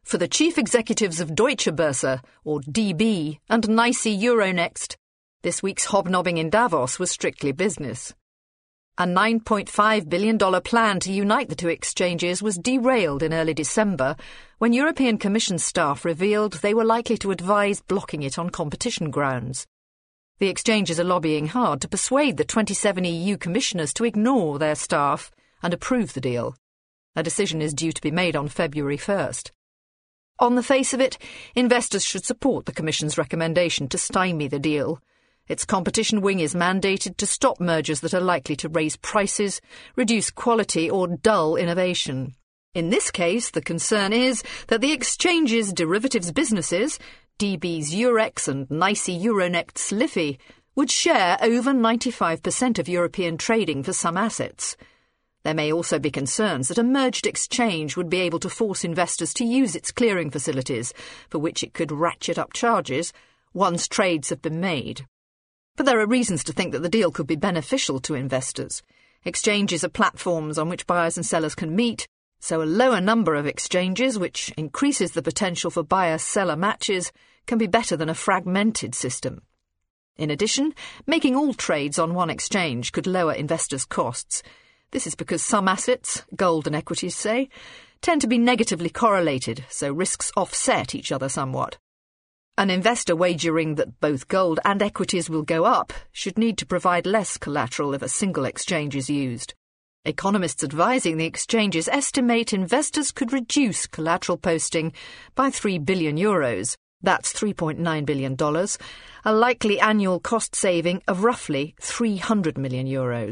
For the chief executives of Deutsche Börse, or DB, and NYSE Euronext, this week's hobnobbing in Davos was strictly business. A $9.5 billion plan to unite the two exchanges was derailed in early December when European Commission staff revealed they were likely to advise blocking it on competition grounds. The exchanges are lobbying hard to persuade the 27 EU commissioners to ignore their staff and approve the deal. A decision is due to be made on February 1st. On the face of it, investors should support the Commission's recommendation to stymie the deal. Its competition wing is mandated to stop mergers that are likely to raise prices, reduce quality or dull innovation. In this case, the concern is that the exchange's derivatives businesses, DB's Eurex and NYSE Euronext's LIFI, would share over 95% of European trading for some assets. There may also be concerns that a merged exchange would be able to force investors to use its clearing facilities, for which it could ratchet up charges once trades have been made. But there are reasons to think that the deal could be beneficial to investors. Exchanges are platforms on which buyers and sellers can meet, so a lower number of exchanges, which increases the potential for buyer-seller matches, can be better than a fragmented system. In addition, making all trades on one exchange could lower investors' costs. This is because some assets, gold and equities say, tend to be negatively correlated, so risks offset each other somewhat. An investor wagering that both gold and equities will go up should need to provide less collateral if a single exchange is used. Economists advising the exchanges estimate investors could reduce collateral posting by €3 billion. That's $3.9 billion, a likely annual cost saving of roughly €300 million.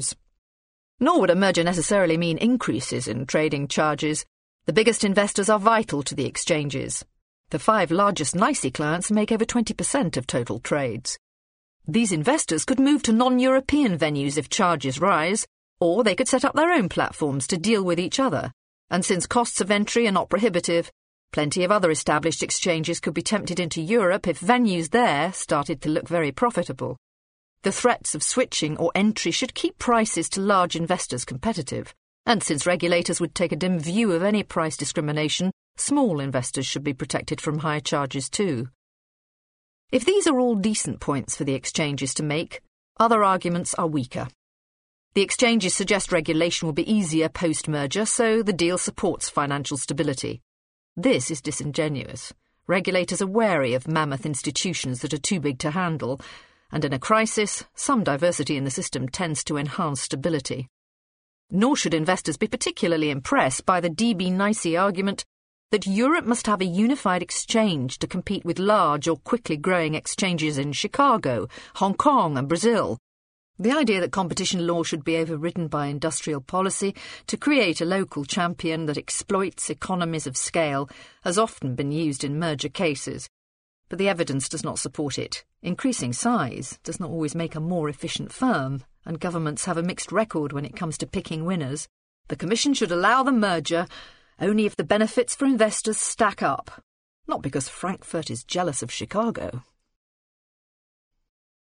Nor would a merger necessarily mean increases in trading charges. The biggest investors are vital to the exchanges. The 5 largest NYSE clients make over 20% of total trades. These investors could move to non-European venues if charges rise, or they could set up their own platforms to deal with each other. And since costs of entry are not prohibitive, plenty of other established exchanges could be tempted into Europe if venues there started to look very profitable. The threats of switching or entry should keep prices to large investors competitive, and since regulators would take a dim view of any price discrimination, small investors should be protected from higher charges too. If these are all decent points for the exchanges to make, other arguments are weaker. The exchanges suggest regulation will be easier post-merger, so the deal supports financial stability. This is disingenuous. Regulators are wary of mammoth institutions that are too big to handle, and in a crisis, some diversity in the system tends to enhance stability. Nor should investors be particularly impressed by the DB NYSE argument that Europe must have a unified exchange to compete with large or quickly growing exchanges in Chicago, Hong Kong and Brazil. The idea that competition law should be overridden by industrial policy to create a local champion that exploits economies of scale has often been used in merger cases. But the evidence does not support it. Increasing size does not always make a more efficient firm, and governments have a mixed record when it comes to picking winners. The Commission should allow the merger only if the benefits for investors stack up, not because Frankfurt is jealous of Chicago.